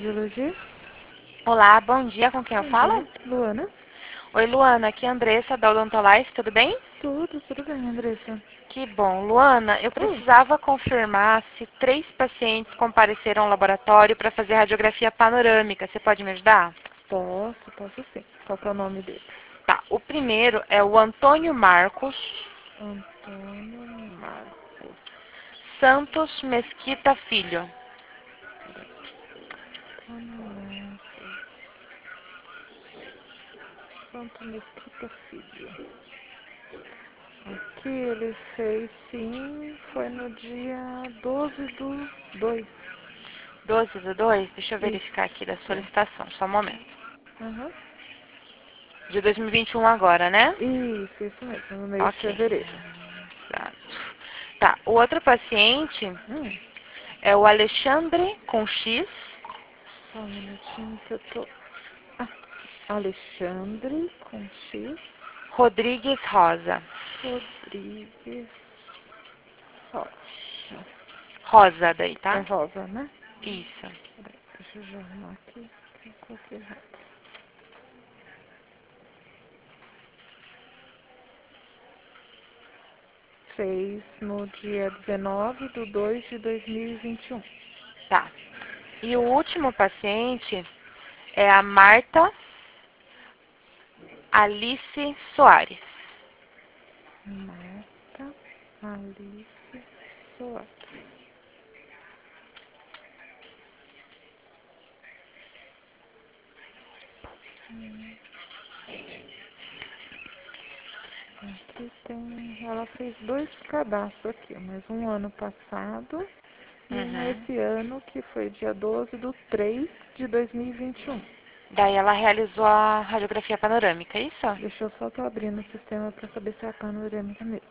Cardiologia. Olá, bom dia, com quem eu Bom falo? dia, Luana. Oi, Luana, aqui é a Andressa da Odontolife, tudo bem? Tudo bem, Andressa. Que bom. Luana, eu Oh, precisava confirmar se 3 pacientes compareceram ao laboratório para fazer radiografia panorâmica. Você pode me ajudar? posso sim. Qual que é o nome deles? Tá, o primeiro é o Antônio Marcos Antônio Marcos. Santos Mesquita Filho. Antônio Marcos. Santo Mesquita Filho. Aqui ele fez sim, foi no dia 12/2. 12/2, deixa eu verificar aqui da Isso. solicitação, só um momento. Uhum. De 2021 agora, né? Isso mesmo, no mês de Ok. fevereiro. Exato. Tá, o outro paciente Hum, é o Alexandre com X só um minutinho que eu tô. Ah, Alexandre com X. Rodrigues Rosa. Rodrigues Rocha. Rosa daí, É tá? Rosa, né? Isso. Peraí, deixa eu já arrumar aqui, que eu coloquei errado. Fez no dia 19/2/2021. Tá. E o último paciente é a Marta Alice Soares. Marta Alice Soares. Aqui tem. Ela fez 2 cadastros aqui, mas um ano passado e um Uhum. esse ano, que foi dia 12/3/2021. Daí ela realizou a radiografia panorâmica, é isso? Deixa eu só tô abrindo o sistema para saber se é a panorâmica mesmo.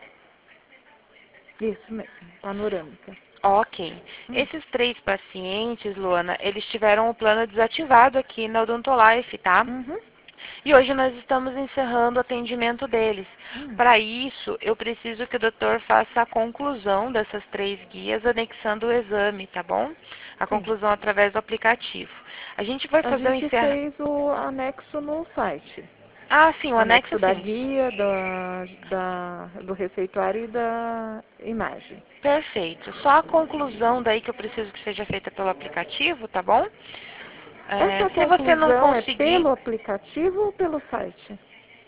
Isso mesmo, panorâmica. Ok. Hum, Esses 3 pacientes, Luana, eles tiveram o plano desativado aqui na Odontolife, tá? uhum, E hoje nós estamos encerrando o atendimento deles. hum. Para isso, eu preciso que o doutor faça a conclusão dessas 3 guias, anexando o exame, tá bom? A Sim. conclusão através do aplicativo. A gente vai A fazer o gente encerramento. fez o anexo no site. Ah, sim, o anexo Anexo da sim. guia, do receituário e da imagem. Perfeito. Só a conclusão daí que eu preciso que seja feita pelo aplicativo, tá bom? Essa Se você não conclusão é conseguir. pelo aplicativo ou pelo site?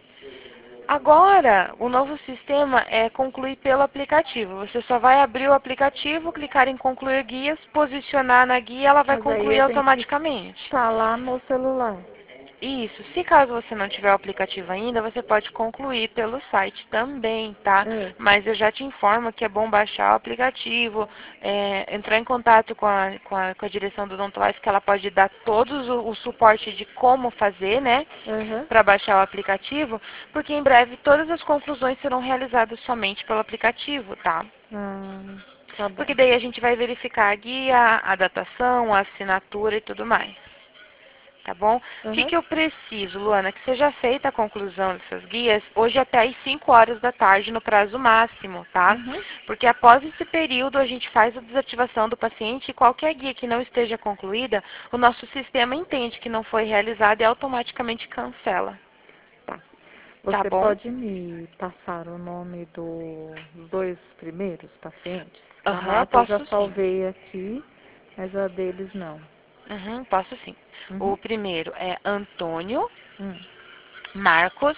Agora, o novo sistema é concluir pelo aplicativo. Você só vai abrir o aplicativo, clicar em concluir guias, posicionar na guia, ela vai Mas aí concluir eu tenho que automaticamente. estar lá no celular. Isso. Se caso você não tiver o aplicativo ainda, você pode concluir pelo site também, tá? É. Mas eu já te informo que é bom baixar o aplicativo, entrar em contato com a direção do Odontolife, que ela pode dar todos o suporte de como fazer, né? Uhum. Para baixar o aplicativo, porque em breve todas as conclusões serão realizadas somente pelo aplicativo, tá? Ah, tá bom. Porque daí a gente vai verificar a guia, a datação, a assinatura e tudo mais. Tá bom? O que, Uhum. que eu preciso, Luana? Que seja feita a conclusão dessas guias hoje até às 5 horas da tarde, no prazo máximo, tá? Uhum. Porque após esse período a gente faz a desativação do paciente e qualquer guia que não esteja concluída, o nosso sistema entende que não foi realizada e automaticamente cancela. Tá. Tá Você bom? pode me passar o nome dos 2 primeiros pacientes? A Aham, Marta eu já posso sim. salvei aqui, mas a deles não. Uhum, posso sim. O Uhum. primeiro é Antônio Hum. Marcos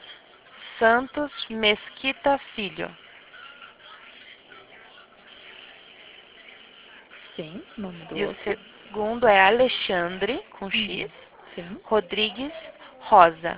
Santos Mesquita Filho. Sim, nome do E o outro. segundo é Alexandre, com X, Sim, Rodrigues Rosa.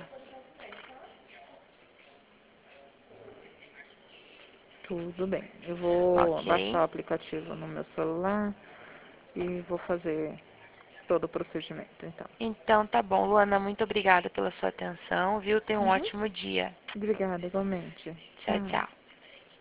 tudo bem. Eu vou baixar Ok? o aplicativo no meu celular e vou fazer todo o procedimento, então. Então tá bom, Luana, muito obrigada pela sua atenção, viu? Tenha um Uhum. ótimo dia. Obrigada, igualmente. Tchau, Tchau. tchau.